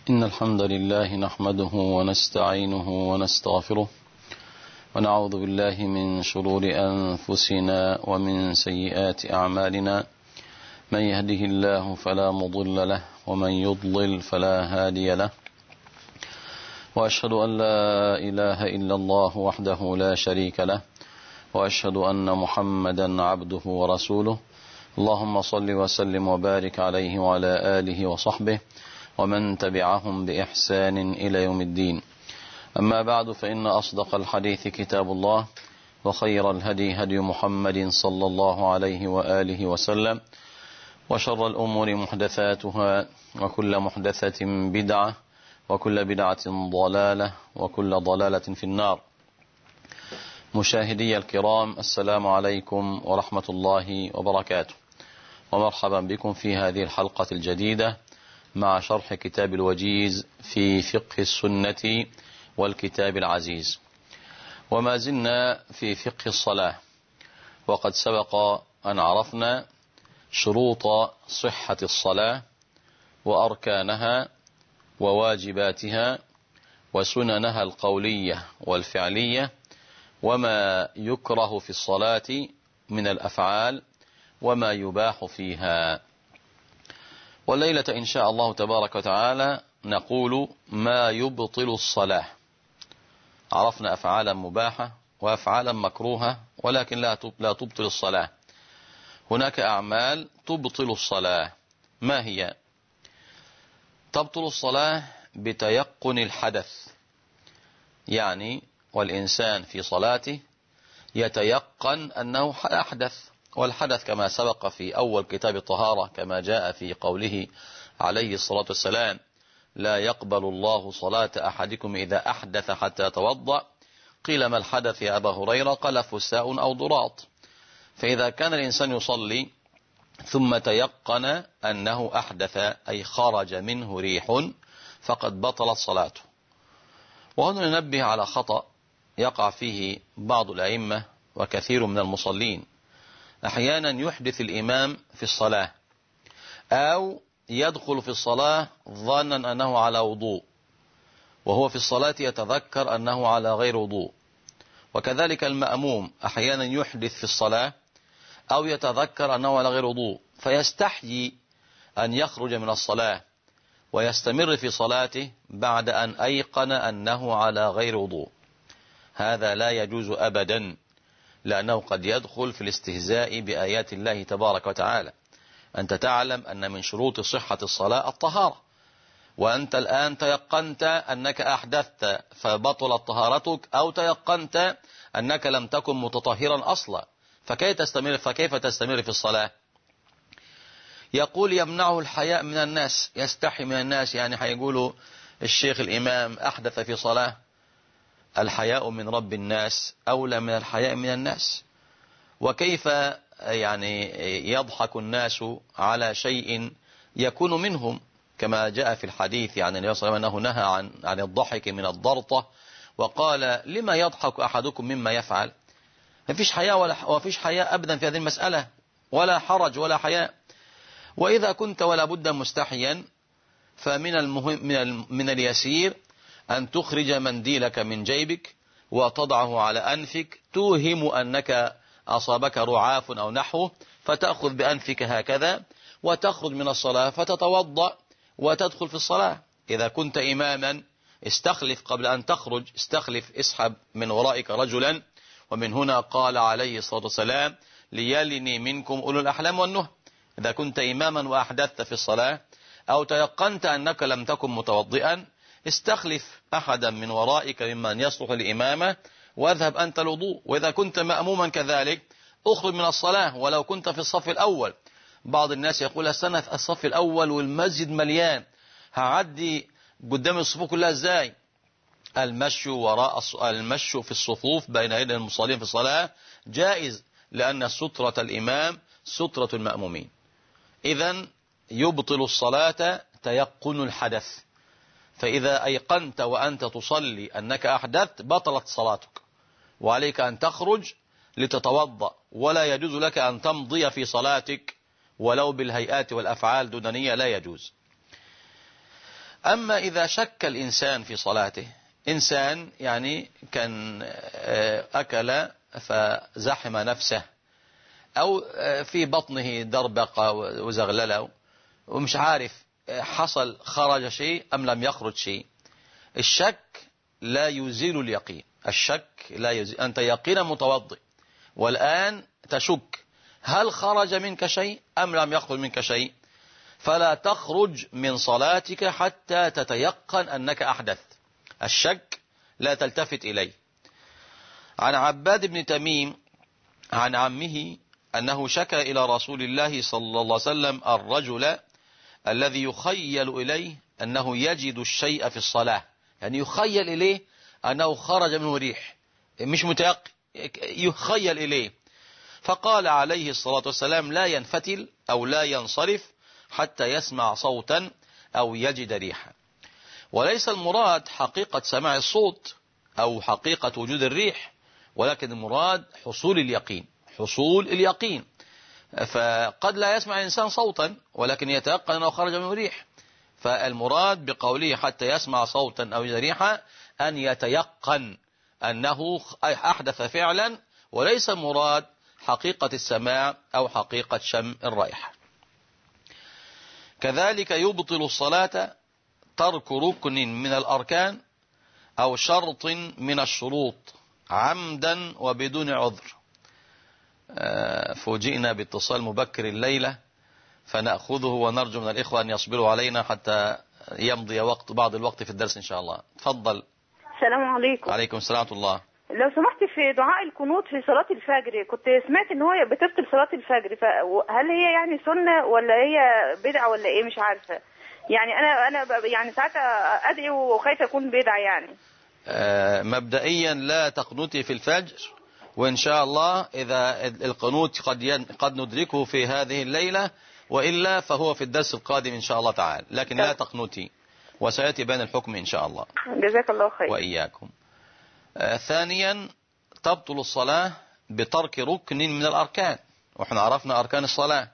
إن الحمد لله نحمده ونستعينه ونستغفره ونعوذ بالله من شرور أنفسنا ومن سيئات أعمالنا. من يهده الله فلا مضل له ومن يضلل فلا هادي له، وأشهد أن لا إله إلا الله وحده لا شريك له، وأشهد أن محمدا عبده ورسوله. اللهم صل وسلم وبارك عليه وعلى آله وصحبه ومن تبعهم بإحسان إلى يوم الدين. أما بعد، فإن أصدق الحديث كتاب الله، وخير الهدي هدي محمد صلى الله عليه وآله وسلم، وشر الأمور محدثاتها، وكل محدثة بدعة، وكل بدعة ضلالة، وكل ضلالة في النار. مشاهدي الكرام، السلام عليكم ورحمة الله وبركاته، ومرحبا بكم في هذه الحلقة الجديدة مع شرح كتاب الوجيز في فقه السنة والكتاب العزيز. وما زلنا في فقه الصلاة، وقد سبق أن عرفنا شروط صحة الصلاة وأركانها وواجباتها وسننها القولية والفعلية، وما يكره في الصلاة من الأفعال وما يباح فيها. والليلة إن شاء الله تبارك وتعالى نقول ما يبطل الصلاة. عرفنا أفعالا مباحة وأفعالا مكروهة، ولكن لا تبطل الصلاة. هناك أعمال تبطل الصلاة. ما هي؟ تبطل الصلاة بتيقن الحدث، يعني والإنسان في صلاته يتيقن أنه أحدث، والحدث كما سبق في أول كتاب الطهارة كما جاء في قوله عليه الصلاة والسلام: لا يقبل الله صلاة أحدكم إذا أحدث حتى يتوضأ. قيل ما الحدث يا أبا هريرة؟ قال فساء أو ضراط. فإذا كان الإنسان يصلي ثم تيقن أنه أحدث، أي خرج منه ريح، فقد بطلت صلاته. وهنا ننبه على خطأ يقع فيه بعض الأئمة وكثير من المصلين. أحيانا يحدث الإمام في الصلاة، أو يدخل في الصلاة ظنا أنه على وضوء، وهو في الصلاة يتذكر أنه على غير وضوء. وكذلك المأموم أحيانا يحدث في الصلاة أو يتذكر أنه على غير وضوء، فيستحيي أن يخرج من الصلاة ويستمر في صلاته بعد أن أيقن أنه على غير وضوء. هذا لا يجوز أبدا، لأنه قد يدخل في الاستهزاء بآيات الله تبارك وتعالى. أنت تعلم أن من شروط صحة الصلاة الطهارة، وأنت الآن تيقنت أنك أحدثت فبطلت طهارتك، أو تيقنت أنك لم تكن متطهرا أصلا، فكيف تستمر في الصلاة؟ يقول يمنعه الحياء من الناس، يستحي من الناس، يعني هيقولوا الشيخ الإمام أحدث في صلاة. الحياء من رب الناس أولى من الحياء من الناس. وكيف يعني يضحك الناس على شيء يكون منهم، كما جاء في الحديث يعني النبي صلى الله عليه وسلم أنه نهى عن الضحك من الضرطة، وقال لما يضحك أحدكم مما يفعل. ما فيش حياء ولا فيش حياء أبدا في هذه المسألة، ولا حرج ولا حياء. وإذا كنت ولا بد مستحيا، فمن المهم من اليسير أن تخرج منديلك من جيبك وتضعه على أنفك، توهم أنك أصابك رعاف أو نحوه، فتأخذ بأنفك هكذا وتخرج من الصلاة فتتوضأ وتدخل في الصلاة. إذا كنت إماما استخلف قبل أن تخرج، اسحب من ورائك رجلا. ومن هنا قال عليه الصلاة والسلام: ليلني منكم أولو الأحلام والنهى. إذا كنت إماما وأحدثت في الصلاة، أو تيقنت أنك لم تكن متوضئا، استخلف أحدا من ورائك ممن يصلح الإمامة واذهب أنت الوضوء. وإذا كنت مأموما كذلك اخرج من الصلاة ولو كنت في الصف الأول. بعض الناس يقول السنة في الصف الأول والمسجد مليان، هعدي قدام الصفوف كلها ازاي؟ المشي في الصفوف بين يدي المصلين في الصلاة جائز، لأن سترة الإمام سترة المأمومين. إذن يبطل الصلاة تيقن الحدث. فإذا أيقنت وأنت تصلي أنك أحدثت بطلت صلاتك، وعليك أن تخرج لتتوضأ، ولا يجوز لك أن تمضي في صلاتك ولو بالهيئات والأفعال دون نية، لا يجوز. أما إذا شك الإنسان في صلاته، إنسان يعني كان أكل فزحم نفسه، أو في بطنه دربقة وزغللة ومش عارف حصل خرج شيء أم لم يخرج شيء، الشك لا يزيل اليقين. الشك لا يزيل. أنت يقينا متوضئ والآن تشك هل خرج منك شيء أم لم يخرج منك شيء، فلا تخرج من صلاتك حتى تتيقن أنك أحدث. الشك لا تلتفت إليه. عن عباد بن تميم عن عمه أنه شكى إلى رسول الله صلى الله عليه وسلم الرجل الذي يخيل إليه أنه يجد الشيء في الصلاة، يعني يخيل إليه أنه خرج منه ريح، مش متيقن، يخيل إليه. فقال عليه الصلاة والسلام لا ينفتل أو لا ينصرف حتى يسمع صوتا أو يجد ريحا. وليس المراد حقيقة سماع الصوت أو حقيقة وجود الريح، ولكن المراد حصول اليقين. حصول اليقين. فقد لا يسمع الإنسان صوتا ولكن يتيقن أنه خرج منه ريح، فالمراد بقوله حتى يسمع صوتا أو يجد ريحا أن يتيقن أنه أحدث فعلا، وليس المراد حقيقة السماع أو حقيقة شم الرائحة. كذلك يبطل الصلاة ترك ركن من الأركان أو شرط من الشروط عمدا وبدون عذر. فوجئنا باتصال مبكر الليلة فنأخذه، ونرجو من الإخوة أن يصبروا علينا حتى يمضي بعض الوقت في الدرس إن شاء الله. تفضل. السلام عليكم. عليكم السلام ورحمة الله. لو سمحت، في دعاء القنوت في صلاة الفجر كنت سمعت ان هو بتبطل صلاة الفجر، فهل هي يعني سنة ولا هي بدعة ولا ايه؟ مش عارفة. يعني انا يعني ساعات ادعي وخايفة اكون بدعة يعني. مبدئيا لا تقنطي في الفجر، وإن شاء الله إذا القنوت قد ندركه في هذه الليلة، وإلا فهو في الدرس القادم إن شاء الله تعالى، لكن لا تقنطي، وسيأتي بين الحكم إن شاء الله. جزاك الله خير. وإياكم. ثانيا تبطل الصلاة بترك ركن من الأركان، وإحنا عرفنا أركان الصلاة: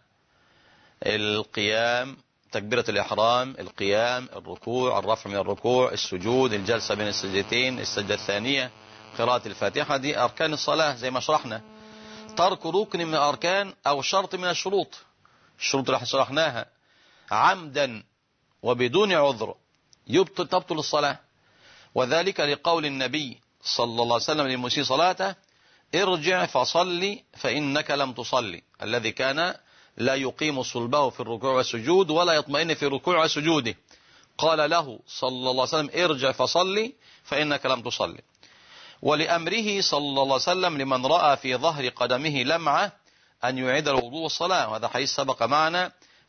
القيام، تكبيرة الإحرام، القيام، الركوع، الرفع من الركوع، السجود، الجلسة بين السجدتين، السجدة الثانية، قراءة الفاتحة، دي أركان الصلاة زي ما شرحنا. ترك ركن من الأركان أو شرط من الشروط، الشروط اللي شرحناها، عمدا وبدون عذر تبطل الصلاة. وذلك لقول النبي صلى الله عليه وسلم للمسيء صلاته: ارجع فصلي فإنك لم تصلي. الذي كان لا يقيم صلبه في الركوع والسجود ولا يطمئن في الركوع وسجوده، قال له صلى الله عليه وسلم: ارجع فصلي فإنك لم تصلي. ولأمره صلى الله عليه وسلم لمن رأى في ظهر قدمه لمعة أن يعيد الوضوء والصلاة، وهذا حديث سبق معنا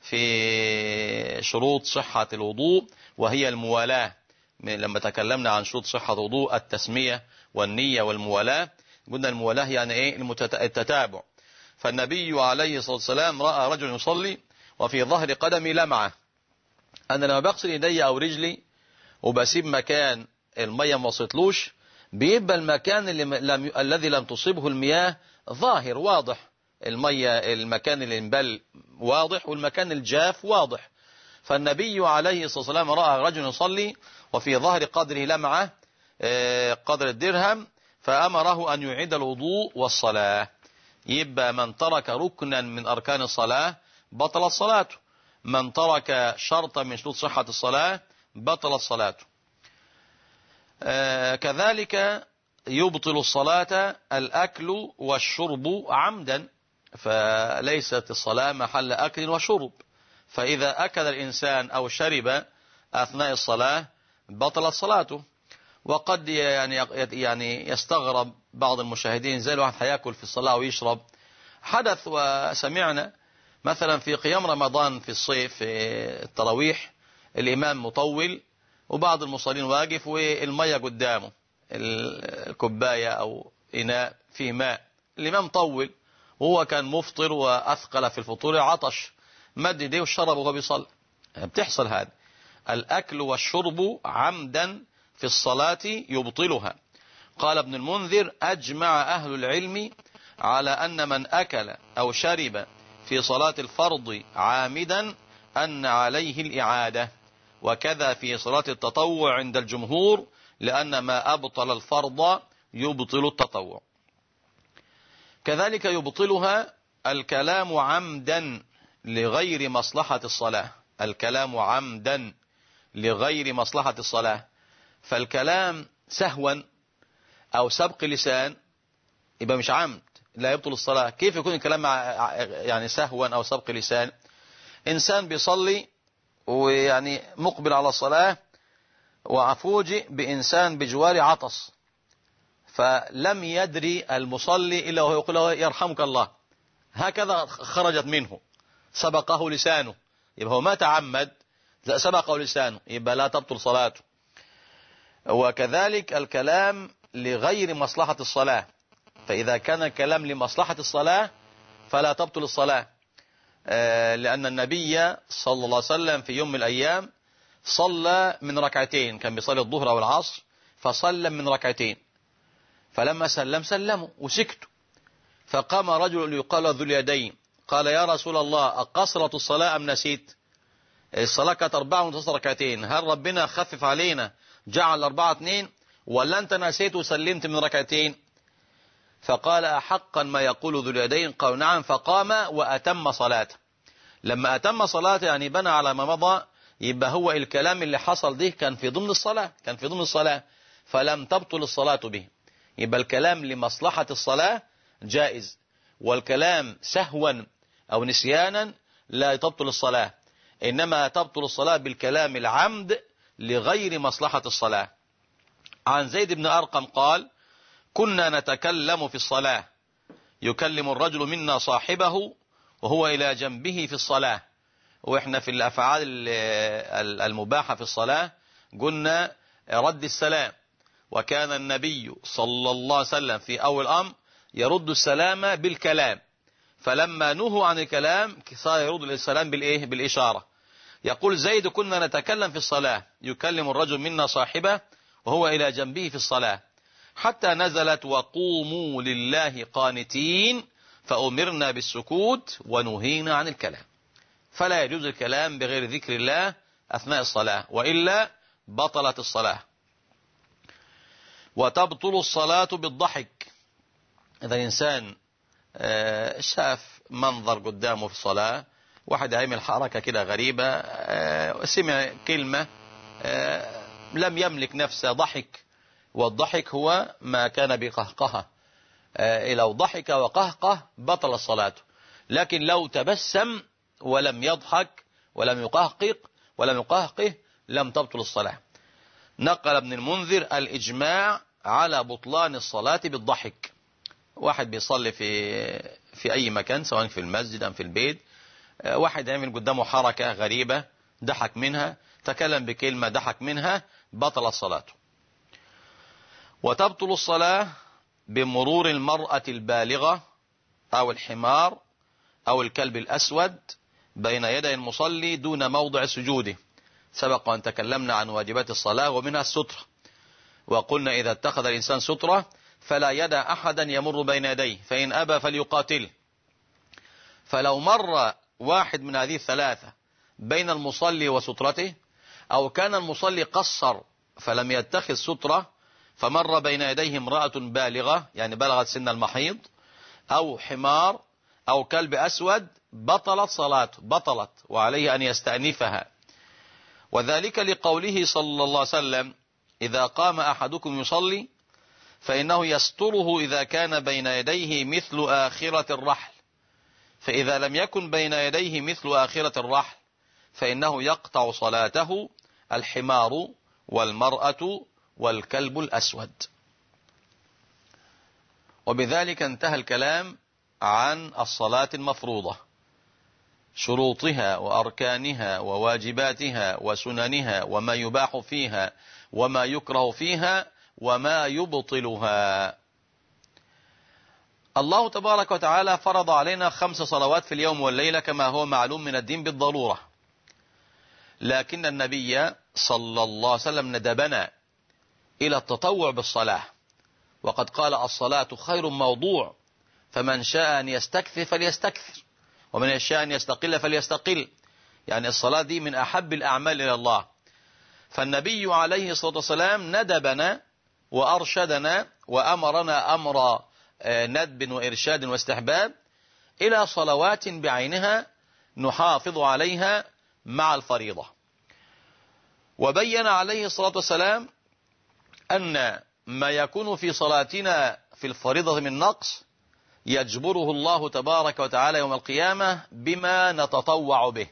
في شروط صحة الوضوء، وهي الموالاة. لما تكلمنا عن شروط صحة الوضوء التسمية والنية والموالاة، قلنا الموالاة يعني ايه؟ التتابع. فالنبي عليه الصلاة والسلام رأى رجل يصلي وفي ظهر قدمي لمعة. أنا لما بغسل يدي أو رجلي وبسيب مكان المية ما وصلتلوش، بيبقى المكان الذي لم تصيبه المياه ظاهر واضح، المكان اللي انبل واضح والمكان الجاف واضح. فالنبي عليه الصلاة والسلام رأى رجل يصلي وفي ظهر قدره لمعة قدر الدرهم، فأمره أن يعيد الوضوء والصلاة. يبقى من ترك ركنا من أركان الصلاة بطلت صلاته، من ترك شرطا من شروط صحة الصلاة بطلت صلاته. كذلك يبطل الصلاة الأكل والشرب عمدا، فليست الصلاة محل أكل وشرب، فإذا أكل الإنسان أو شرب أثناء الصلاة بطلت صلاته. وقد يعني يستغرب بعض المشاهدين، زي الواحد هياكل في الصلاة ويشرب. حدث وسمعنا مثلا في قيام رمضان في الصيف في التراويح، الإمام مطول وبعض المصلين واقف والمية قدامه، الكوباية أو إناء فيه ماء، الإمام طول وهو كان مفطر وأثقل في الفطور، عطش، مد يديه وشرب وهو بيصلي. بتحصل هذا. الأكل والشرب عمدا في الصلاة يبطلها. قال ابن المنذر: أجمع أهل العلم على أن من أكل أو شرب في صلاة الفرض عامدا أن عليه الإعادة، وكذا في صلاة التطوع عند الجمهور، لأن ما أبطل الفرض يبطل التطوع. كذلك يبطلها الكلام عمدا لغير مصلحة الصلاة، الكلام عمدا لغير مصلحة الصلاة. فالكلام سهوا أو سبق لسان يبقى مش عمد، لا يبطل الصلاة. كيف يكون الكلام يعني سهوا أو سبق لسان؟ إنسان بيصلي ويعني مقبل على الصلاة، وفوجئ بإنسان بجوار عطس، فلم يدري المصلي إلا وهو يقول له يرحمك الله، هكذا خرجت منه، سبقه لسانه، يبقى هو ما تعمد، سبقه لسانه، يبقى لا تبطل صلاته. وكذلك الكلام لغير مصلحة الصلاة، فإذا كان الكلام لمصلحة الصلاة فلا تبطل الصلاة، لأن النبي صلى الله عليه وسلم في يوم من الأيام صلى من ركعتين، كان بيصلي الظهر أو العصر، فصلى من ركعتين، فلما سلموا وسكتوا، فقام رجل يقال ذو اليدين قال يا رسول الله أقصرت الصلاة أم نسيت؟ الصلاة كانت 4 ونص ركعتين، هل ربنا خفف علينا جعل 4-2 ولا أنت نسيت وسلمت من ركعتين؟ فقال أحقا ما يقول ذو اليدين؟ قال نعم. فقام وأتم صلاته. لما أتم صلاته يعني بنى على ما مضى، يبقى هو الكلام اللي حصل ده كان في ضمن الصلاة، فلم تبطل الصلاة به. يبقى الكلام لمصلحة الصلاة جائز، والكلام سهوا أو نسيانا لا تبطل الصلاة، إنما تبطل الصلاة بالكلام العمد لغير مصلحة الصلاة. عن زيد بن أرقم قال كنا نتكلم في الصلاة، يكلم الرجل منا صاحبه وهو إلى جنبه في الصلاة. وإحنا في الأفعال المباحة في الصلاة قلنا رد السلام، وكان النبي صلى الله عليه وسلم في أول أمر يرد السلام بالكلام، فلما نهوا عن الكلام صار يرد السلام بالإشارة. يقول زيد كنا نتكلم في الصلاة، يكلم الرجل منا صاحبه وهو إلى جنبه في الصلاة، حتى نزلت وقوموا لله قانتين، فأمرنا بالسكوت ونهينا عن الكلام. فلا يجوز الكلام بغير ذكر الله أثناء الصلاة، وإلا بطلت الصلاة. وتبطل الصلاة بالضحك. إذا الإنسان شاف منظر قدامه في الصلاة، واحد يعمل حركة كده غريبة، سمع كلمة لم يملك نفسه، ضحك، والضحك هو ما كان بقهقه، لو ضحك وقهقه بطل الصلاة. لكن لو تبسم ولم يضحك ولم يقهقه لم تبطل الصلاة. نقل ابن المنذر الإجماع على بطلان الصلاة بالضحك. واحد بيصلي في أي مكان، سواء في المسجد أم في البيت، واحد يعمل قدامه حركة غريبة ضحك منها، تكلم بكلمة ضحك منها، بطل الصلاة. وتبطل الصلاة بمرور المرأة البالغة أو الحمار أو الكلب الأسود بين يدي المصلي دون موضع سجوده. سبق أن تكلمنا عن واجبات الصلاة ومنها السترة، وقلنا إذا اتخذ الإنسان سترة فلا يدع أحدا يمر بين يديه، فإن أبى فليقاتل. فلو مر واحد من هذه الثلاثة بين المصلي وسترته، أو كان المصلي قصر فلم يتخذ سترة فمر بين يديه امرأة بالغة يعني بلغت سن المحيض، أو حمار أو كلب أسود، بطلت صلاته، بطلت، وعليه أن يستأنفها. وذلك لقوله صلى الله عليه وسلم إذا قام أحدكم يصلي فإنه يستره إذا كان بين يديه مثل آخرة الرحل، فإذا لم يكن بين يديه مثل آخرة الرحل فإنه يقطع صلاته الحمار والمرأة والكلب الأسود. وبذلك انتهى الكلام عن الصلاة المفروضة، شروطها وأركانها وواجباتها وسننها وما يباح فيها وما يكره فيها وما يبطلها. الله تبارك وتعالى فرض علينا 5 صلوات في اليوم والليلة كما هو معلوم من الدين بالضرورة، لكن النبي صلى الله عليه وسلم ندبنا إلى التطوع بالصلاة، وقد قال الصلاة خير موضوع، فمن شاء أن يستكثر فليستكثر، ومن شاء أن يستقل فليستقل. يعني الصلاة دي من أحب الأعمال إلى الله، فالنبي عليه الصلاة والسلام ندبنا وأرشدنا وأمرنا أمر ندب وإرشاد واستحباب إلى صلوات بعينها نحافظ عليها مع الفريضة. وبين عليه الصلاة والسلام أن ما يكون في صلاتنا في الفريضة من نقص يجبره الله تبارك وتعالى يوم القيامة بما نتطوع به،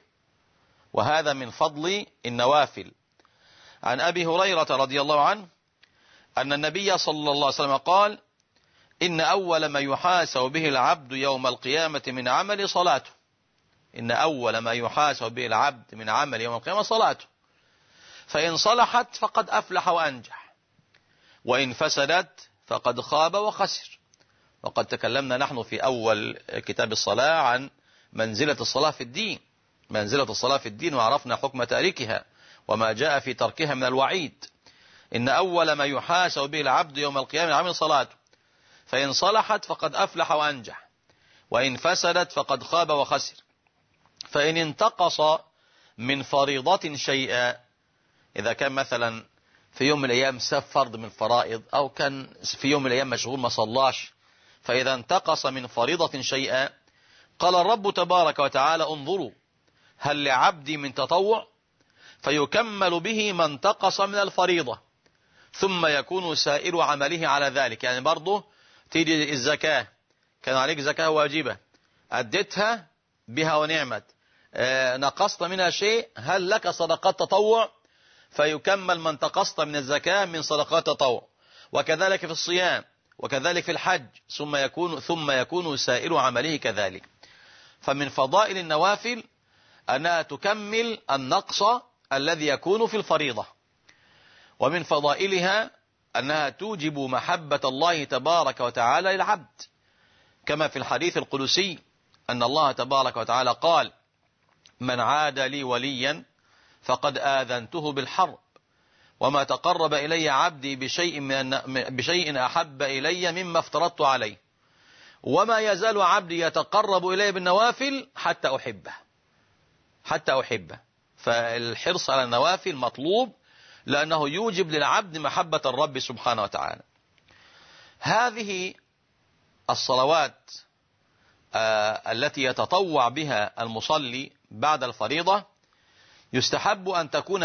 وهذا من فضل النوافل. عن أبي هريرة رضي الله عنه أن النبي صلى الله عليه وسلم قال: إن أول ما يحاسب به العبد يوم القيامة من عمل صلاته. إن أول ما يحاسب به العبد من عمل يوم القيامة صلاته، فإن صلحت فقد أفلح وأنجح، وإن فسدت فقد خاب وخسر. وقد تكلمنا نحن في أول كتاب الصلاة عن منزلة الصلاة في الدين، منزلة الصلاة في الدين، وعرفنا حكم تاركها وما جاء في تركها من الوعيد. إن أول ما يحاسب به العبد يوم القيامة من عمل صلاته، فإن صلحت فقد أفلح وأنجح، وإن فسدت فقد خاب وخسر. فإن انتقص من فريضة شيئا، إذا كان مثلا في يوم من الأيام ساب فرض من الفرائض، أو كان في يوم من الأيام مشغول ما صلاش، فإذا انتقص من فريضة شيئا قال الرب تبارك وتعالى: انظروا هل لعبدي من تطوع، فيكمل به ما انتقص من الفريضة، ثم يكون سائر عمله على ذلك. يعني برضه تيجي الزكاة، كان عليك زكاة واجبة، أديتها بها ونعمت، نقصت منها شيء، هل لك صدقات تطوع؟ فيكمل ما انتقصت من الزكاة من صدقات تطوع. وكذلك في الصيام، وكذلك في الحج، ثم يكون سائر عمله كذلك. فمن فضائل النوافل أنها تكمل النقص الذي يكون في الفريضة، ومن فضائلها أنها توجب محبة الله تبارك وتعالى للعبد، كما في الحديث القدسي أن الله تبارك وتعالى قال: من عاد لي وليا فقد آذنته بالحرب، وما تقرب إلي عبدي بشيء أحب إلي مما افترضت عليه، وما يزال عبدي يتقرب إلي بالنوافل حتى أحبه. فالحرص على النوافل مطلوب، لأنه يوجب للعبد محبة الرب سبحانه وتعالى. هذه الصلوات التي يتطوع بها المصلي بعد الفريضة يستحب أن تكون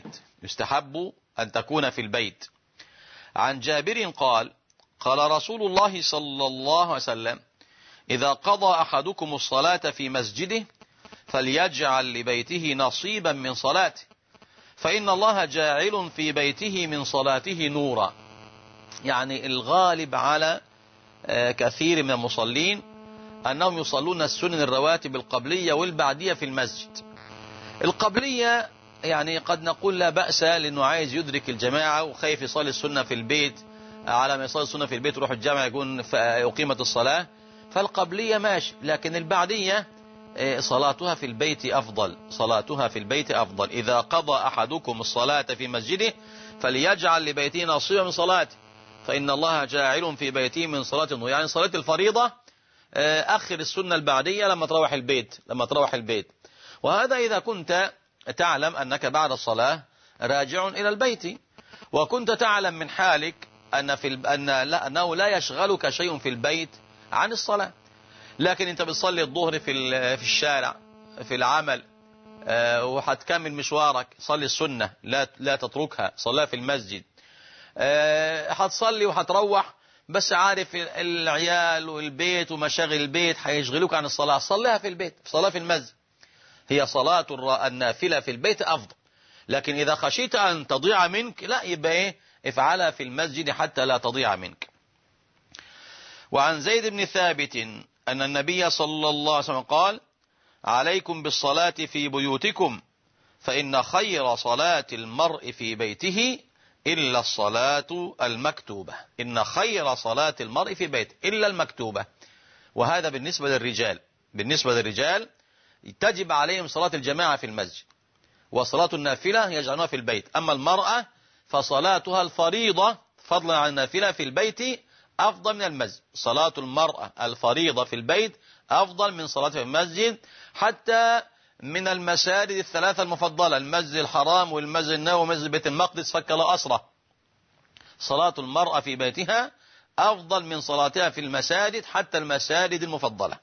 في البيت. عن جابر قال: قال رسول الله صلى الله عليه وسلم: إذا قضى أحدكم الصلاة في مسجده فليجعل لبيته نصيبا من صلاته، فإن الله جاعل في بيته من صلاته نورا. يعني الغالب على كثير من المصلين أنهم يصلون السنن الرواتب القبلية والبعدية في المسجد. القبلية يعني قد نقول لا بأس، لأنه عايز يدرك الجماعة وخايف يصلي السنة في البيت، على ما يصلي السنة في البيت يروح الجامع يكون أقيمت الصلاة، فالقبلية ماشي. لكن البعدية صلاتها في البيت أفضل. إذا قضى أحدكم الصلاة في مسجده فليجعل لبيته نصيبا من صلاته، فإن الله جاعل في بيته من صلاة النور. يعني صلاة الفريضة أخر السنة البعدية لما تروح البيت. وهذا إذا كنت تعلم أنك بعد الصلاة راجع إلى البيت، وكنت تعلم من حالك أنه لا يشغلك شيء في البيت عن الصلاة. لكن أنت بتصلي الظهر في الشارع في العمل، وهتكمل مشوارك، صلي السنة لا تتركها، صليها في المسجد. هتصلي وهتروح، بس عارف العيال والبيت ومشاغل البيت هيشغلوك عن الصلاة، صليها في البيت، صلاة في المسجد. هي صلاة النافلة في البيت أفضل. لكن إذا خشيت أن تضيع منك، لا، يبقى افعلها في المسجد حتى لا تضيع منك. وعن زيد بن ثابت أن النبي صلى الله عليه وسلم قال: عليكم بالصلاة في بيوتكم، فإن خير صلاة المرء في بيته إلا الصلاة المكتوبة. إن خير صلاة المرء في بيته إلا المكتوبة. وهذا بالنسبة للرجال تجب عليهم صلاة الجماعة في المسجد، وصلاة النافلة يجعلونها في البيت. أما المرأة فصلاتها الفريضة فضلا عن النافلة في البيت أفضل من المسجد. صلاة المرأة الفريضة في البيت أفضل من صلاتها في المسجد، حتى من المساجد الثلاثة المفضلة، المسجد الحرام والمسجد النبوي ومسجد بيت المقدس، فك لا أسرة. صلاة المرأة في بيتها أفضل من صلاتها في المساجد حتى المساجد المفضلة.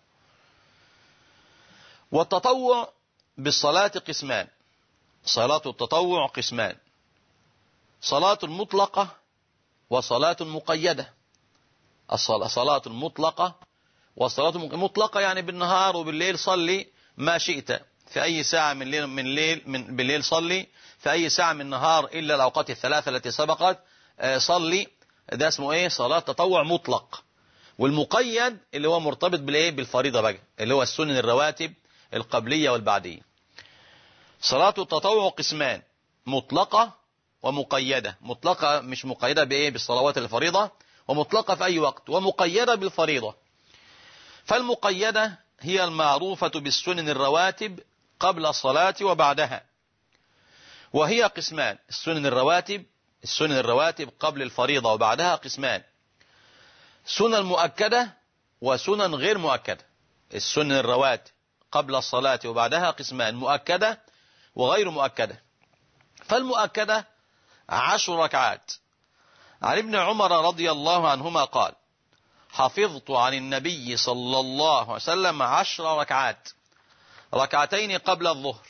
والتطوع بالصلاة قسمان، صلاة التطوع قسمان: صلاة مطلقة وصلاة مقيدة. الصلاة المطلقة والصلاة مطلقة يعني بالنهار وبالليل صلي ما شئت، في أي ساعة من بالليل صلي، في أي ساعة من النهار إلا الأوقات الثلاثة التي سبقت صلي. ده اسمه إيه؟ صلاة تطوع مطلق. والمقيد اللي هو مرتبط بالإيه؟ بالفريضة بقى، اللي هو السنن الرواتب القبلية والبعدية. صلاة التطوع قسمان: مطلقة ومقيدة. مطلقة مش مقيدة بإيه؟ بالصلوات الفريضة، ومطلقة في أي وقت، ومقيدة بالفريضة. فالمقيدة هي المعروفة بالسنن الرواتب قبل الصلاة وبعدها، وهي قسمان: السنن الرواتب قبل الفريضة وبعدها قسمان: سنن مؤكدة وسنن غير مؤكدة. السنن الرواتب قبل الصلاة وبعدها قسمان: مؤكدة وغير مؤكدة. فالمؤكدة 10 ركعات. عن ابن عمر رضي الله عنهما قال: حفظت عن النبي صلى الله عليه وسلم 10 ركعات: ركعتين قبل الظهر،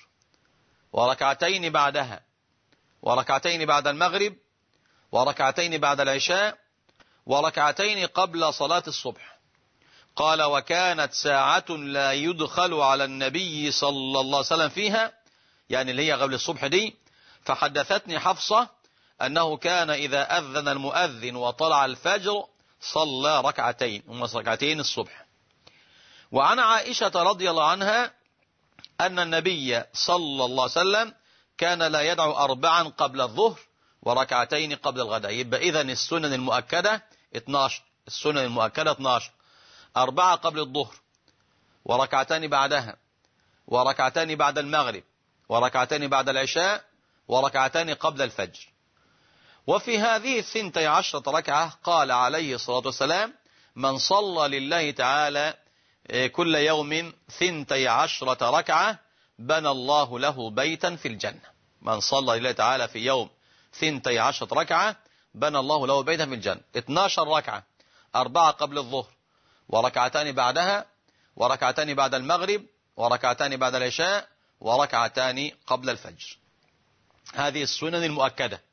وركعتين بعدها، وركعتين بعد المغرب، وركعتين بعد العشاء، وركعتين قبل صلاة الصبح. قال: وكانت ساعة لا يدخل على النبي صلى الله عليه وسلم فيها، يعني اللي هي قبل الصبح دي، فحدثتني حفصة أنه كان إذا أذن المؤذن وطلع الفجر صلى ركعتين، هم ركعتين الصبح. وعن عائشة رضي الله عنها أن النبي صلى الله عليه وسلم كان لا يدعو 4 قبل الظهر وركعتين قبل الغداء. يبقى إذن السنن المؤكدة 12، السنن المؤكدة 12: 4 قبل الظهر، وركعتان بعدها، وركعتان بعد المغرب، وركعتان بعد العشاء، وركعتان قبل الفجر. وفي هذه 12 ركعة قال عليه الصلاة والسلام: من صلى لله تعالى كل يوم 12 ركعة بنى الله له بيتا في الجنة. من صلى لله تعالى في يوم 12 ركعة بنى الله له بيتا في الجنة. 12 ركعة: 4 قبل الظهر، وركعتان بعدها، وركعتان بعد المغرب، وركعتان بعد العشاء، وركعتان قبل الفجر. هذه السنن المؤكدة.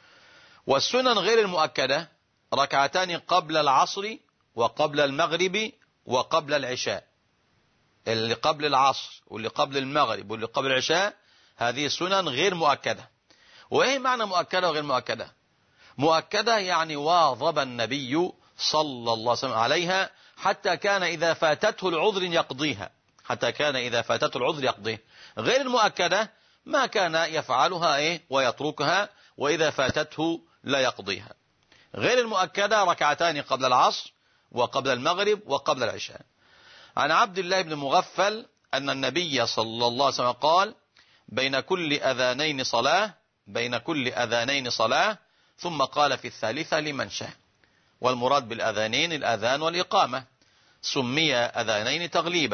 والسنن غير المؤكدة: ركعتان قبل العصر وقبل المغرب وقبل العشاء. اللي قبل العصر واللي قبل المغرب واللي قبل العشاء هذه سنن غير مؤكدة. وإيه معنى مؤكدة وغير مؤكدة؟ مؤكدة يعني واظب النبي صلى الله عليه وسلم عليها حتى كان إذا فاتته العذر يقضيها، غير المؤكدة ما كان يفعلها ويتركها، وإذا فاتته لا يقضيها. غير المؤكدة ركعتان قبل العصر وقبل المغرب وقبل العشاء. عن عبد الله بن مغفل أن النبي صلى الله عليه وسلم قال: بين كل أذانين صلاة، ثم قال في الثالثة لمن شاء. والمراد بالأذانين الأذان والإقامة. سمي أذانين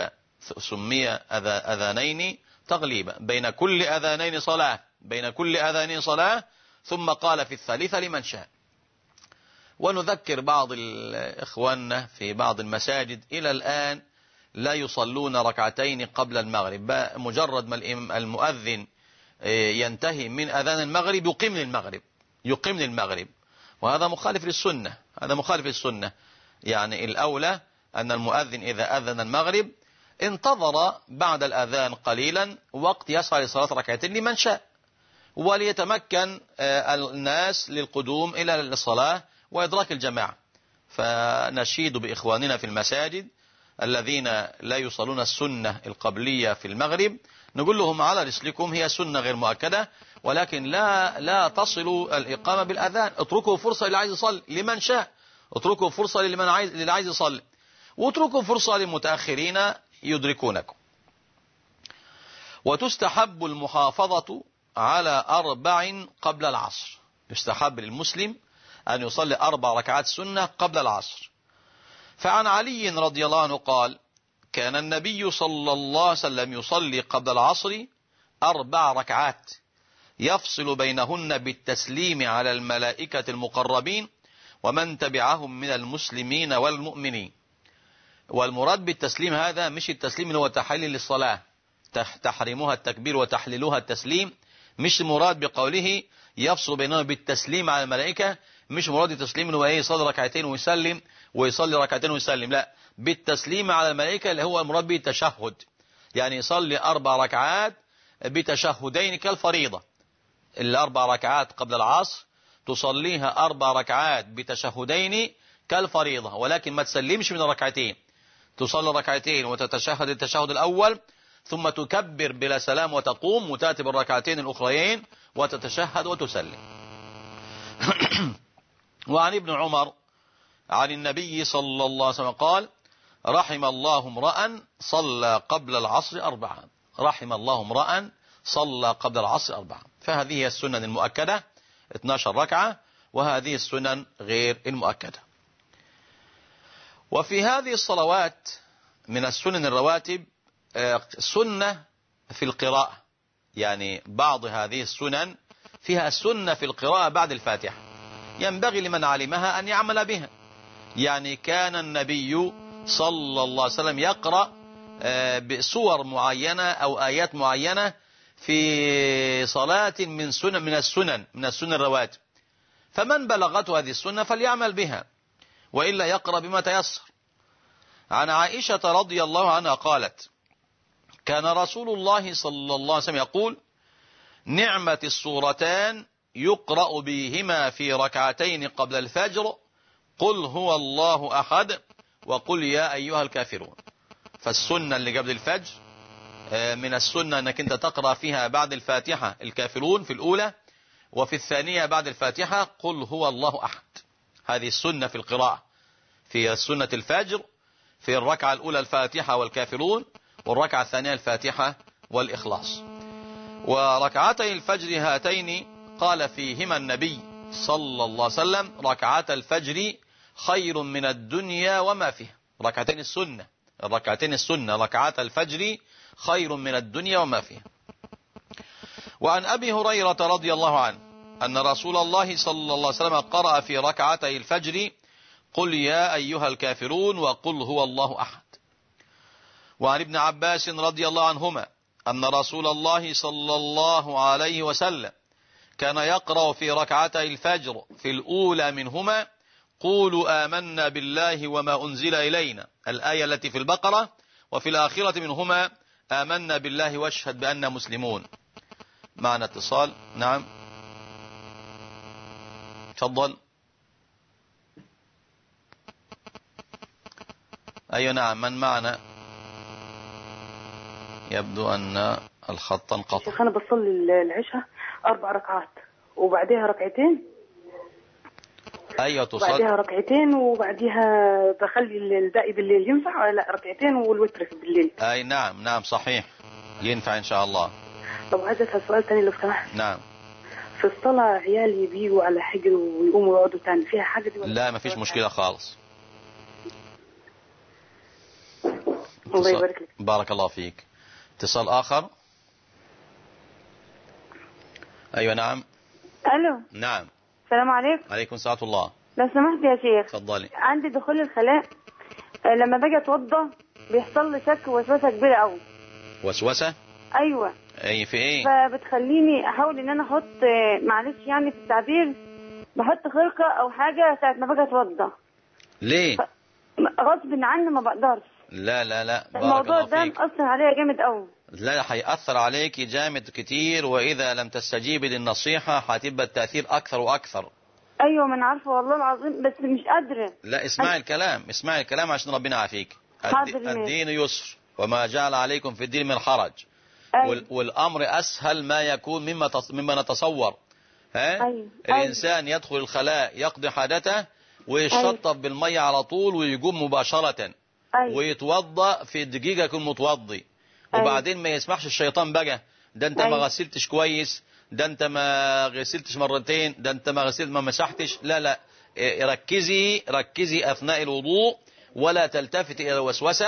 تغليبا. بين كل أذانين صلاة، ثم قال في الثالثة لمن شاء. ونذكر بعض إخواننا في بعض المساجد إلى الآن لا يصلون ركعتين قبل المغرب، مجرد ما المؤذن ينتهي من أذان المغرب يقيم للمغرب، وهذا مخالف للسنة. يعني الأولى أن المؤذن إذا أذن المغرب انتظر بعد الأذان قليلا وقت يسعى لصلاة ركعتين لمن شاء، وليتمكن الناس للقدوم إلى الصلاة وإدراك الجماعة. فنشيد بإخواننا في المساجد الذين لا يصلون السنة القبلية في المغرب، نقول لهم على رسلكم، هي سنة غير مؤكدة، ولكن لا تصلوا الإقامة بالأذان. اتركوا فرصة للي عايز يصلي لمن شاء، اتركوا فرصة للي عايز يصلي، واتركوا فرصة للمتأخرين يدركونكم. وتستحب المحافظة على 4 قبل العصر. يستحب للمسلم أن يصلي 4 ركعات سنة قبل العصر. فعن علي رضي الله عنه قال: كان النبي صلى الله عليه وسلم يصلي قبل العصر 4 ركعات يفصل بينهن بالتسليم على الملائكة المقربين ومن تبعهم من المسلمين والمؤمنين. والمراد بالتسليم هذا مش التسليم اللي هو تحليل للصلاة، تحريمها التكبير وتحليلها التسليم، مش مراد بقوله يفصل بينهن بالتسليم على الملائكة، مش مراد التسليم اللي هو يصلي ركعتين ويسلم ويصلي ركعتين ويسلم، لا، بالتسليم على الملائكة اللي هو المراد به التشهد، يعني يصلي 4 ركعات بتشهدين كالفريضة. 4 ركعات قبل العصر تصليها 4 ركعات بتشهدين كالفريضة، ولكن ما تسلمش من الركعتين، تصلي ركعتين وتتشهد التشهد الأول ثم تكبر بلا سلام وتقوم وتأتي بالركعتين الأخريين وتتشهد وتسلم. وعن ابن عمر عن النبي صلى الله عليه وسلم قال: رحم الله امرأ صلى قبل العصر 4. رحم الله امرأ صلى قبل العصر 4. فهذه هي السنن المؤكدة 12 ركعة، وهذه السنن غير المؤكدة. وفي هذه الصلوات من السنن الرواتب سنة في القراءة، يعني بعض هذه السنن فيها سنة في القراءة بعد الفاتحة، ينبغي لمن علمها أن يعمل بها. يعني كان النبي صلى الله عليه وسلم يقرأ بسور معينة أو آيات معينة في صلاة من السنن الرواتب، فمن بلغته هذه السنة فليعمل بها، وإلا يقرأ بما تيسر. عن عائشة رضي الله عنها قالت: كان رسول الله صلى الله عليه وسلم يقول: نعمة السورتان يقرأ بهما في ركعتين قبل الفجر قل هو الله أحد وقل يا أيها الكافرون. فالسنة اللي قبل الفجر من السنة أنك أنت تقرأ فيها بعد الفاتحة الكافرون في الأولى، وفي الثانية بعد الفاتحة قل هو الله أحد. هذه السنة في القراءة في سنة الفجر، في الركعة الأولى الفاتحة والكافرون، والركعة الثانية الفاتحة والإخلاص. وركعتي الفجر هاتين قال فيهما النبي صلى الله عليه وسلم: ركعات الفجر خير من الدنيا وما فيها. ركعتين السنة ركعات الفجر خير من الدنيا وما فيها. وعن أبي هريرة رضي الله عنه أن رسول الله صلى الله عليه وسلم قرأ في ركعتي الفجر قل يا أيها الكافرون وقل هو الله أحد. وعن ابن عباس رضي الله عنهما أن رسول الله صلى الله عليه وسلم كان يقرأ في ركعتي الفجر في الأولى منهما قولوا آمنا بالله وما أنزل إلينا، الآية التي في البقرة، وفي الآخرة منهما آمنا بالله واشهد بأننا مسلمون. معنا اتصال. نعم، تفضل. أيوة نعم، من معنا؟ يبدو أن الخط انقطع. شيخ أنا بصلي العشاء 4 ركعات وبعدها ركعتين. أيوة تصلي بعدها ركعتين وبعدها بخلي الباقي بالليل. ينفع؟ لا، ركعتين والوتر بالليل. أي نعم صحيح، ينفع إن شاء الله. طب عايز أسأل سؤال تاني لو سمحت. نعم. في الصلاة عيالي بيجوا على حجر ويقوموا يقعدوا تاني، فيها حاجة دي ولا لا؟ ما فيش مشكلة خالص. الله يبارك لك. بارك الله فيك. اتصال آخر. أيوة نعم. الو. نعم. السلام عليكم. عليكم السلام الله. لو سمحت يا شيخ. تفضلي. عندي دخول الخلاء، لما باجي اتوضى بيحصل لي شك ووسوسه كبيره قوي. وسوسة؟ ايوه. اي في ايه؟ فبتخليني احاول ان انا احط، معلش يعني في التعبير، بحط خرقه او حاجه ساعه ما باجي اتوضى. ليه؟ غصب عني ما بقدرش. لا بارك الموضوع الله ده فيك. مأثر عليا جامد قوي. لا، هيأثر عليك جامد كتير، وإذا لم تستجيبي للنصيحة هتبقى التأثير أكثر وأكثر. ايوه ما انا عارفه والله العظيم، بس مش قادره. لا، اسمعي الكلام عشان ربنا يعافيك. الدين يسر وما جعل عليكم في الدين من حرج. أيوة. والأمر أسهل ما يكون مما نتصور. أيوة. الإنسان يدخل الخلاء يقضي حاجته ويشطف بالمية على طول ويقوم مباشرة. أيوة. ويتوضأ في دقيقة يكون متوضي. وبعدين ما يسمحش الشيطان بقى ده انت ما غسلتش كويس، ده انت ما غسلتش مرتين، ده انت ما مسحتش. لا، ركزي أثناء الوضوء ولا تلتفت إلى الوسوسة.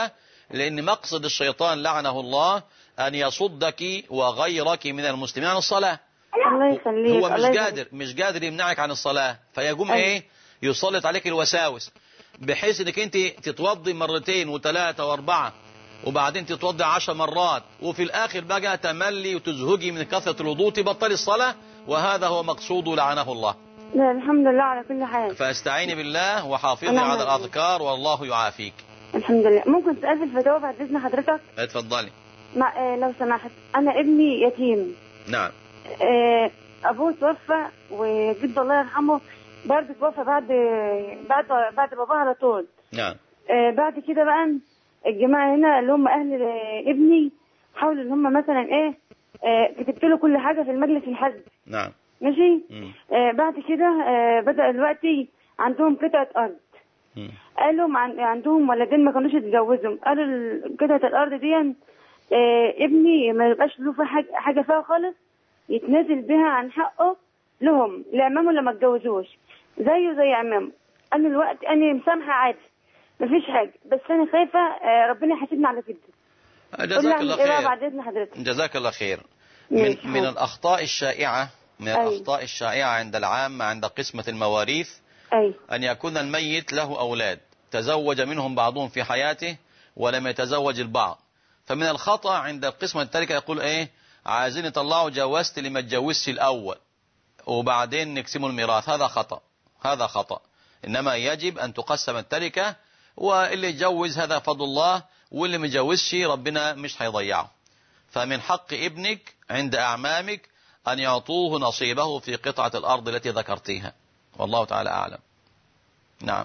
لأن مقصد الشيطان لعنه الله أن يصدك وغيرك من المسلمين عن الصلاة. الله يخليك. هو مش قادر يمنعك عن الصلاة، فيقوم ايه يسلط عليك الوساوس، بحيث انك انت تتوضي مرتين وثلاثة واربعة، وبعدين تتوضي 10 مرات، وفي الاخر بقى تملي وتزهجي من كثرة الوضوء تبطلي الصلاة، وهذا هو مقصود لعنه الله. لا الحمد لله على كل حال. فاستعيني بالله وحافظي على الأذكار والله يعافيك. الحمد لله. ممكن تسأل في الفتاوى بعد إذن حضرتك؟ اتفضلي. لو سمحت، أنا ابني يتيم. نعم. أبوه توفى، وجده الله يرحمه برضه توفى بعد باباه على طول. نعم. بعد كده بقى الجماعة هنا اللي هم أهل ابني حاولوا إن هم مثلا كتبت له كل حاجة في المجلس الحج. نعم. ماشي. بعد كده بدأ دلوقتي عندهم قطعة أرض. قالوا عندهم ولدين ما كانوش يتجوزهم، قالوا قطعة الأرض دي ابني ما يبقاش له حاجة فيها خالص، يتنازل بها عن حقه لهم لعمامه اللي ما اتجوزوش زيه زي عمامه. أنا الوقت أنا مسامحة عادي مفيش حاجة، بس أنا خايفة ربنا يحاسبني على كده. جزاك الله خير. بعد إذن حضرتك. جزاك الله خير. من الأخطاء الشائعة الأخطاء الشائعة عند العامة عند قسمة المواريث أن يكون الميت له أولاد تزوج منهم بعضهم في حياته ولم يتزوج البعض، فمن الخطأ عند القسمة التركة يقول عايزين يطلعوا جوازت اللي ما اتجوزش الأول وبعدين نقسموا الميراث. هذا خطأ. إنما يجب أن تقسم التركة، واللي يتجوز هذا فضل الله، واللي ما يتجوزش ربنا مش هيضيعه. فمن حق ابنك عند أعمامك أن يعطوه نصيبه في قطعة الأرض التي ذكرتيها، والله تعالى أعلم. نعم.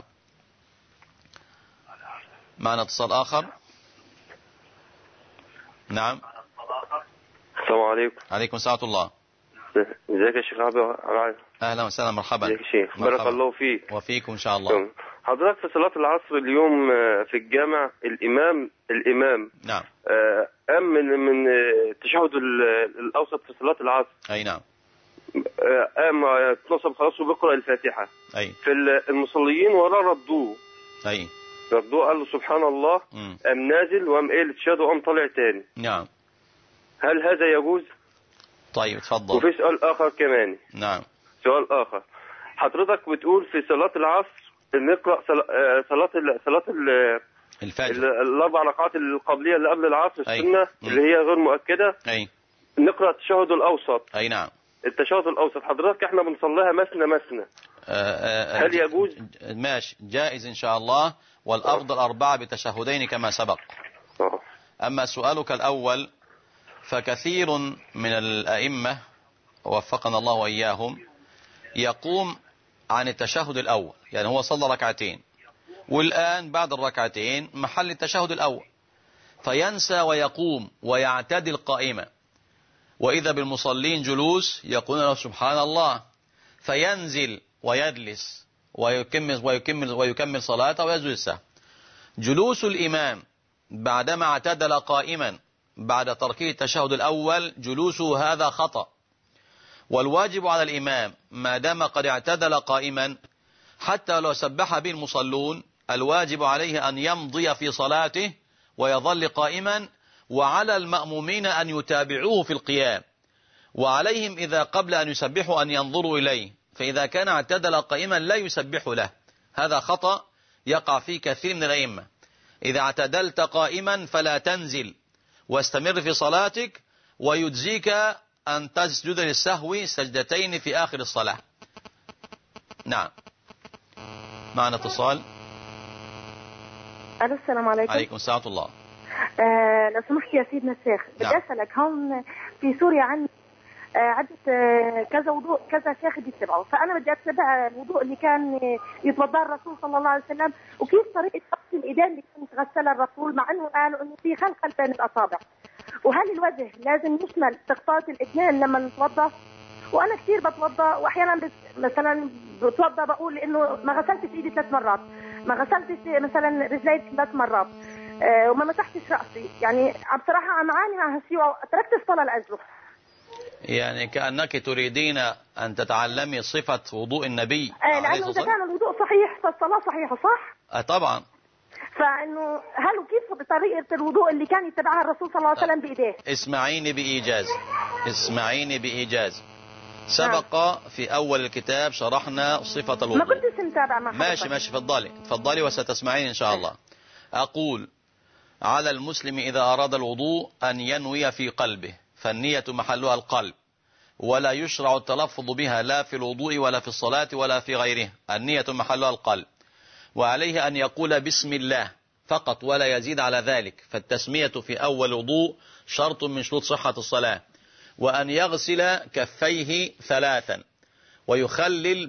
معنا اتصال آخر. نعم. السلام عليكم. عليكم السلام الله. ازيك يا شيخ عبد؟ أهلا وسهلا، مرحبا. ازيك يا شيخ؟ بارك الله فيك. وفيكم إن شاء الله. حضرتك في صلاة العصر اليوم في الجامع الإمام نعم قام من التشهد الأوسط في صلاة العصر. أي نعم. قام اتنصب خلاص وبيقرأ الفاتحة. أي. في المصليين وراه ردوه. أي. ردوه قال له سبحان الله، قام نازل وقام التشهد وقام طالع تاني. نعم. هل هذا يجوز؟ طيب اتفضل. وفي سؤال آخر كمان. نعم. سؤال آخر، حضرتك بتقول في صلاة العصر نقرأ صلاة الفجر الأربع ركعات القبلية اللي قبل العصر السنة اللي هي غير مؤكدة. أي. نقرأ التشهد الأوسط. أي نعم. التشهد الأوسط حضرتك احنا بنصليها مثنى. هل يجوز؟ ماشي، جائز إن شاء الله، والأفضل 4 بتشهدين كما سبق. أما سؤالك الأول فكثير من الأئمة وفقنا الله وإياهم يقوم عن التشهد الأول، يعني هو صلى ركعتين والآن بعد الركعتين محل التشهد الأول، فينسى ويقوم ويعتدل قائمة، وإذا بالمصلين جلوس يقول له سبحان الله، فينزل ويجلس ويكمل صلاته ويسجد السهو. جلوس الإمام بعدما اعتدل قائما بعد تركه التشهد الأول جلوسه هذا خطأ، والواجب على الإمام ما دام قد اعتدل قائما حتى لو سبح به المصلون الواجب عليه أن يمضي في صلاته ويظل قائما، وعلى المأمومين أن يتابعوه في القيام، وعليهم إذا قبل أن يسبحوا أن ينظروا إليه، فإذا كان اعتدل قائما لا يسبح له. هذا خطأ يقع فيه كثير من الأئمة. إذا اعتدلت قائما فلا تنزل واستمر في صلاتك، ويجزيك أن تسجد للسهو سجدتين في آخر الصلاة. نعم. معنا اتصال. ألو السلام عليكم. عليكم السلام ورحمة الله. لو سمحت يا سيدنا الشيخ، بدي أسألك هون في سوريا عن عدة كذا وضوء كذا شيخ بيتبعوا، فأنا بدي أتبع الوضوء اللي كان يتوضأ الرسول صلى الله عليه وسلم، وكيف طريقة غسل الإيدين اللي كان غسلها الرسول، مع أنه قالوا إنه في خلخل بين الأصابع، وهل الوجه لازم يشمل سقطات الاثنين لما نتوضأ؟ وأنا كثير بتوضأ وأحيانا مثلا بتوضأ بقول إنه ما غسلتش إيدي 3 مرات، ما غسلتش مثلا رجلي 3 مرات، وما مسحتش رأسي، يعني بصراحة عم عاني مع هالشيء وتركت الصلاة لأجله. يعني كأنك تريدين أن تتعلمي صفة وضوء النبي لأنه إذا كان الوضوء صحيح فالصلاة صحيحة، صح؟ طبعا. فانه هل وكيف بطريقه الوضوء اللي كان يتبعها الرسول صلى الله عليه وسلم بايديه؟ اسمعيني بإيجاز. سبق في أول الكتاب شرحنا صفة الوضوء. ما كنتش متابعة مع ماشي تفضلي وستسمعين إن شاء الله. أقول: على المسلم إذا أراد الوضوء أن ينوي في قلبه، فالنية محلها القلب، ولا يشرع التلفظ بها لا في الوضوء ولا في الصلاة ولا في غيرها. النية محلها القلب، وعليه أن يقول بسم الله فقط ولا يزيد على ذلك، فالتسمية في أول الوضوء شرط من شروط صحة الصلاة. وأن يغسل كفيه 3 ويخلل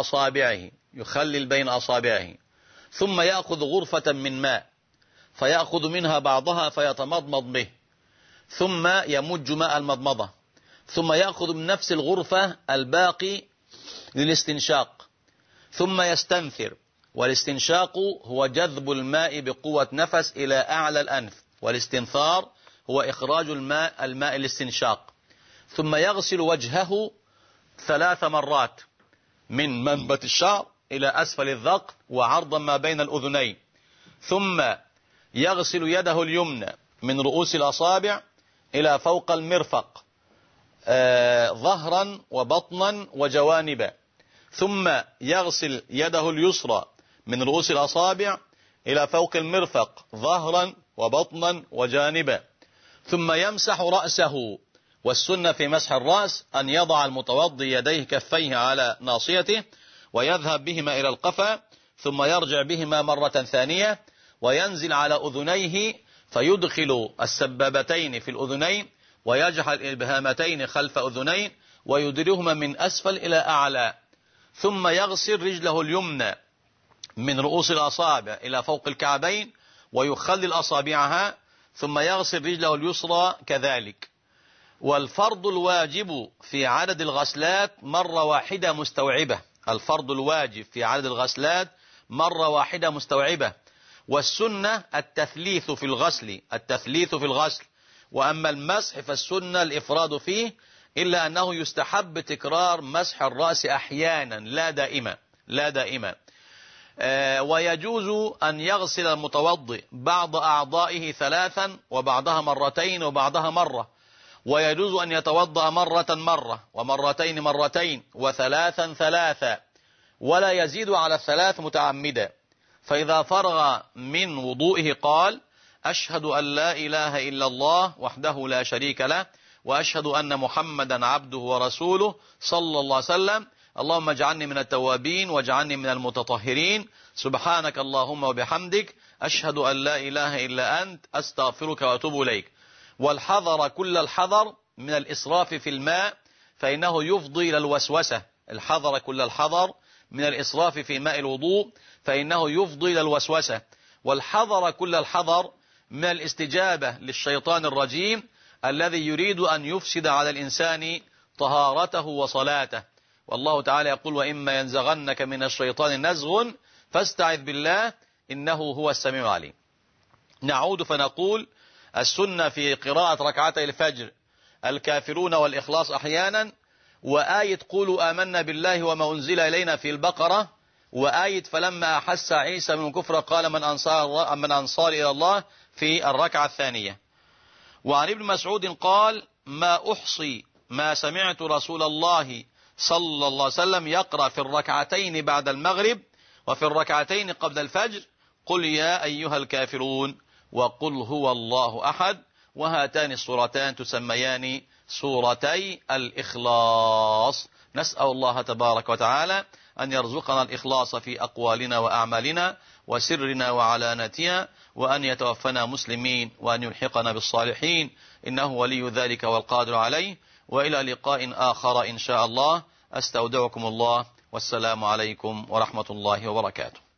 بين أصابعه، ثم يأخذ غرفة من ماء فيأخذ منها بعضها فيتمضمض به، ثم يمج ماء المضمضة، ثم يأخذ من نفس الغرفة الباقي للاستنشاق، ثم يستنثر. والاستنشاق هو جذب الماء بقوة نفس إلى أعلى الأنف، والاستنثار هو إخراج الماء الاستنشاق. ثم يغسل وجهه 3 مرات من منبت الشعر إلى أسفل الذقن وعرضا ما بين الأذنين. ثم يغسل يده اليمنى من رؤوس الأصابع إلى فوق المرفق ظهرا وبطنا وجوانبا. ثم يغسل يده اليسرى من رؤوس الأصابع إلى فوق المرفق ظهرا وبطنا وجانبا. ثم يمسح رأسه، والسنة في مسح الرأس أن يضع المتوضي يديه كفيه على ناصيته ويذهب بهما إلى القفا، ثم يرجع بهما مرة ثانية وينزل على أذنيه فيدخل السبابتين في الأذنين ويجعل الإبهامتين خلف أذنين ويدرهما من أسفل إلى أعلى. ثم يغسل رجله اليمنى من رؤوس الأصابع إلى فوق الكعبين ويخلل أصابعها، ثم يغسل رجله اليسرى كذلك. والفرض الواجب في عدد الغسلات مرة واحدة مستوعبة. الفرض الواجب في عدد الغسلات مرة واحدة مستوعبة. والسنة التثليث في الغسل. وأما المسح فالسنة الإفراد فيه، إلا أنه يستحب تكرار مسح الرأس أحيانا لا دائما. ويجوز أن يغسل المتوضئ بعض أعضائه 3 وبعضها 2 وبعضها مرة. ويجوز أن يتوضأ مرة ومرتين وثلاثا 3، ولا يزيد على 3 متعمدا. فإذا فرغ من وضوئه قال: أشهد أن لا إله إلا الله وحده لا شريك له، وأشهد أن محمدا عبده ورسوله صلى الله عليه وسلم. اللهم اجعلني من التوابين واجعلني من المتطهرين. سبحانك اللهم وبحمدك، أشهد أن لا إله إلا أنت، أستغفرك وأتوب إليك. والحذر كل الحذر من الإسراف في الماء، فإنه يفضي إلى الوسوسة. الحذر كل الحذر من الإسراف في ماء الوضوء، فإنه يفضي إلى الوسوسة. والحذر كل الحذر من الاستجابة للشيطان الرجيم الذي يريد أن يفسد على الإنسان طهارته وصلاته. والله تعالى يقول: وإما ينزغنك من الشيطان نزغ فاستعذ بالله إنه هو السميع العليم. نعود فنقول: السنة في قراءة ركعتي الفجر الكافرون والإخلاص أحيانا، وآية قولوا آمنا بالله وما أنزل إلينا في البقرة، وآية فلما أحس عيسى من الكفر قال من أنصار إلى الله في الركعة الثانية. وعن ابن مسعود قال: ما أحصي ما سمعت رسول الله صلى الله عليه وسلم يقرأ في الركعتين بعد المغرب وفي الركعتين قبل الفجر قل يا أيها الكافرون وقل هو الله أحد، وهاتان السورتان تسميان سورتي الإخلاص. نسأل الله تبارك وتعالى أن يرزقنا الإخلاص في أقوالنا وأعمالنا وسرنا وعلانتنا، وأن يتوفنا مسلمين وأن يلحقنا بالصالحين، إنه ولي ذلك والقادر عليه. وإلى لقاء آخر إن شاء الله، أستودعكم الله، والسلام عليكم ورحمة الله وبركاته.